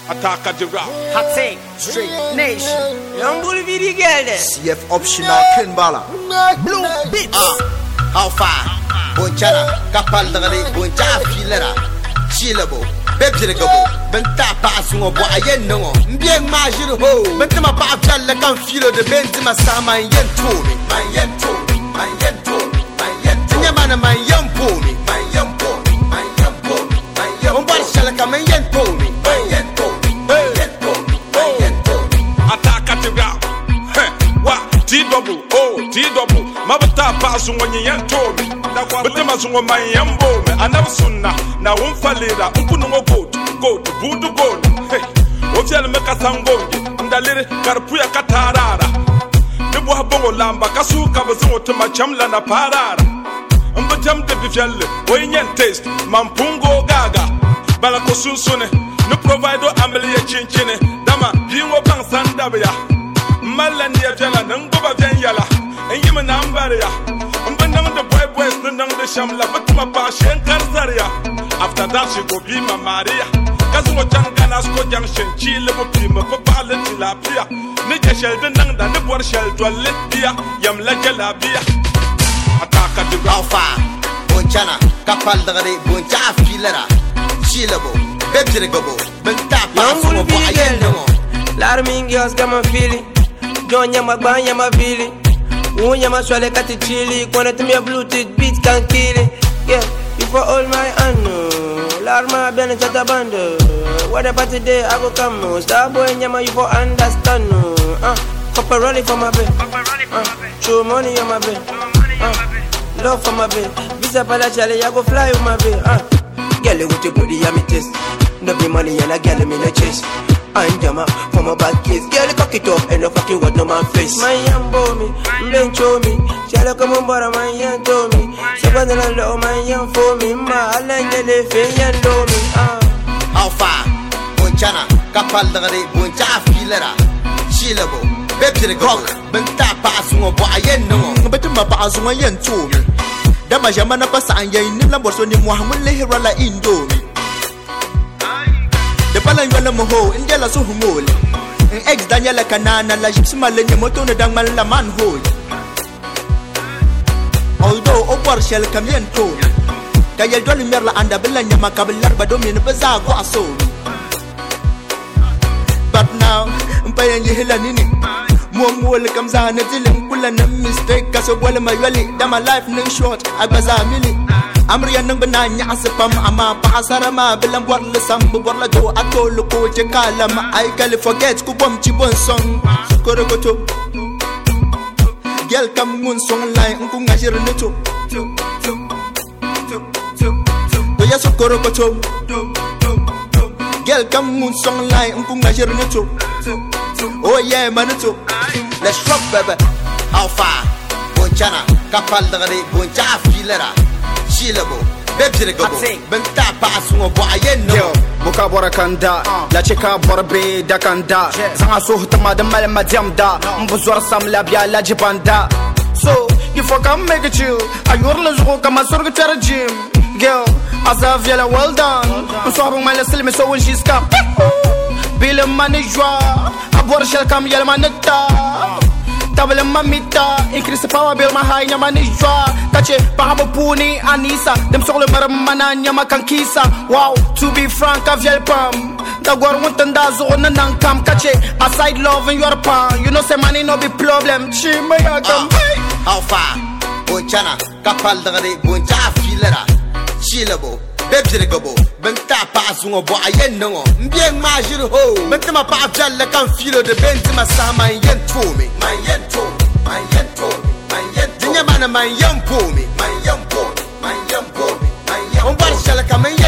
Attack the rap. Hot take, straight nation. Young bully video girl there. CF optional Ken Bala. Blue beats. How far? Bonchana, Kapal Dagari, Boncha Filera, Chilabo, Bebjigabo, Benta Pasung of Boyeno, Bien Major Ho, Bentama Papa, the Confilo, the Benzima Sama, and Yen Tomi, my Yen Tomi, my Yen Tomi, my Yen Tomi, my young pony, my young pony, my young pony, my young pony, shall I come and Yen Tomi, my Yen Tomi, my Yen Tomi, my Yen Tomi. Attack at the rap. What? T-double, T-double. Mabata Pasung when you Yen Tomi. But the Mazungo, my young boy, I never soon now. Now, one Falida, Upuno go to Budu go. Hey, Ofiel Mekasango, and the little Karapuya Katarara. The Boabo Lamba, Kasu Kabazo to my Chamlana Parara. And the Jam de Bivelle, Wayan taste, Mampungo Gaga, Balakosun Sune, no provider Amelia Chinchine, Dama, Bingo Bang Sandabia, Malandia Jala, Nungoba Yala, and Yemen Ambaria. The boys no the shamla, but my passion Karzaria. After that, she go be my Maria. Kazuo Janganasco Junction, Chile, Pima, Papa, Tilapia. Nika Sheldon, the board shell to a Litia, Yam Lajalabia. Attack at the Alpha, Bonchana, Kapal Dagari, Boncha Filera, Chilabo, Bebjigabo, Benta Pasung of Boyeno. Larming girls come and feel it. John Yamagban Yamavili. Unyama swale kati chili. Kone to me a Bluetooth beat can kill it. Yeah, you for all my anno. Larma ben chata bando. What about today I go come. Starboy nyama you for understand. Paparoli for my bed. Show money on my bed. Love for my bed. Visa pala chale I go fly on my bed. Girl with your body I'm test. No be money and I get me no chase. I'm jama from a bad case. Girl, cock it up and no fucking what no man face. My young boy, men show me. Shall come on board, my young told me. So when I love my young for me, my land, the fin, and know me. How far? Bonchana, Kapal Dagari, Boncha Filera, Chilabo, Bebjigabo, Benta Pasung of Boyeno, but my Pasung Yen told me. Damajamana Pasanya in Lamborghini Mohammed Lehirala Indomi. The Palanguala Moho, in Jella Suhumol, and ex Daniela Canana, La Gipsmalin, Motono Damal La Manhole. Although Opar shall come in told, Kayal Dolly Merla and the Belania Macabelar Badomin Bazaar Guaso. But now, Mpayan Hilanini, Momo comes on a Dillim, Kulan mistake, Caso my valley, that my life no short, I was a milli. Amria number 9 Asapam Ama Pasarama Belam Warla Sambu Warla Do Atolo Chekalam I can forget Kupom Chibon song Sokorokoto Girl come moon song line Unkunga Jirneto Doya Sokorokoto Girl come moon song line Unkunga Jirneto Oh yeah Manuto Let's rock baby How far Bonchana Kapal Dagari Boncha Filera Chilabo, Bebjigabo, Benta Pasung of Boyeno. Buka Borakanda, La Chica Borbe, Dakanda, Sangasu Tamadam Madam Da, Mbuzor Sam Labia, La Jibanda. So, if I come make a chill, I will come a sort of gym. Girl, as a villa well done, I'm sorry, my little so when she's come. Bill Manijwa, a border shall come Yelmanetta. Tabele mamita, increase the power bill my high manijwa. Kache, Pahabo Puni, Anisa, them solo maramana nyama kankisa. Wow, to be frank, I've pam. The war won't dazo on an ankam kache. Aside love in your palm, you know, say money no be problem. Chimayakam. How far? Bonchana, Kapal Dagari, Boncha Filera, Chilabo, Bebjigabo, Benta Pasung of Boyeno, Bien Major Ho, Bentama Papa, la Confilo, the Benzima Sama, and Yen Tomi, my Yen Tomi, my Yen Tomi, my Yen Tomi, my young pony, my young pony, my young pony, my young pony, shall I come